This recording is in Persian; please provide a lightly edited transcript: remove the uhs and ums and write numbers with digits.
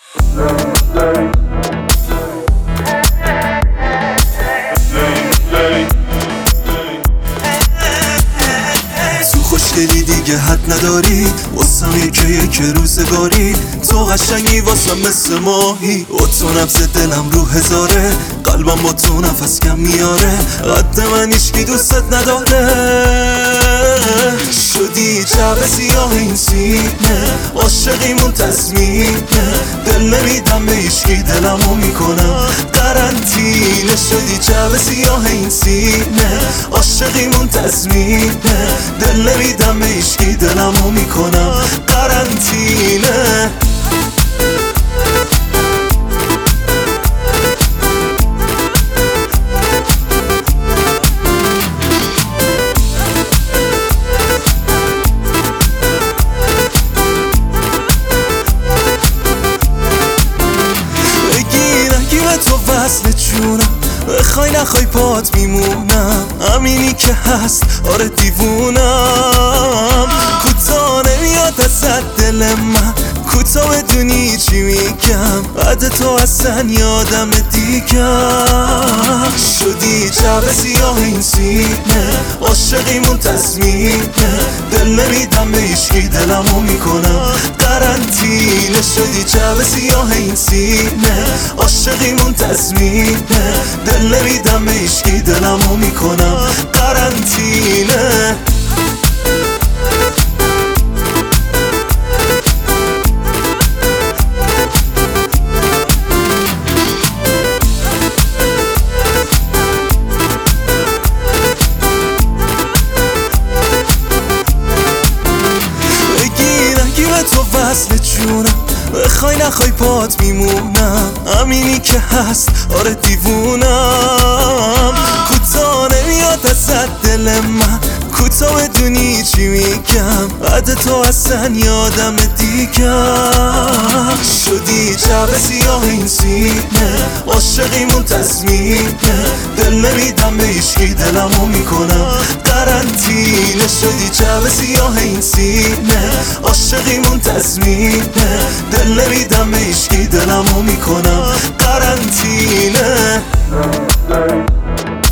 تو خوشگلی دیگه حد نداری، واسم یک روزگاری. تو قشنگی واسم مثل ماهی، و تو نبض دلم رو هزاره. قلبم با تو نفس کم میاره، قد من هیچکی دوستت نداره. شدی جعبه سیاه این سینه، عاشقیمون تصمیمه. دل نمیدم به هیچکی، دلمو میکنم قرنطینه. شدی جعبه سیاه این سینه، عاشقیمون تصمیمه. دل نمیدم به هیچکی، دلمو میکنم قرنطینه. تو وصل جونم، بخوای نخوای پات میمونم. همینی که هست، آره دیوونم. کوتا نمیاد ازت دل من، کوتا بدونی چی میگم. بعد تو اصلا یادم دیگم. شدی جعبه سیاه این سینه، عاشقیمون تصمیمه. دل نمیدم به هیچکی، دلمو میکنم قرنطینه. شدی جعبه سیاه این سینه، عاشقیمون تصمیمه. دل نمیدم به هیچکی، دلمو میکنم قرنطینه. تو وصل جونم، بخوای نخوای پات میمونم. همینی که هست، آره دیوونم. کوتا نمیاد ازت دل من، کوتا بدونی چی میگم. بعد تو اصلا یادم دیگم. شدی جعبه سیاه این سینه، عاشقیمون تصمیمه. دل نمیدم به هیچکی، دلمو میکنم قرنطینه. شدی جعبه سیاه این سینه، عاشقیمون تصمیمه. دل نمیدم به هیچکی، دلمو میکنم قرنطینه.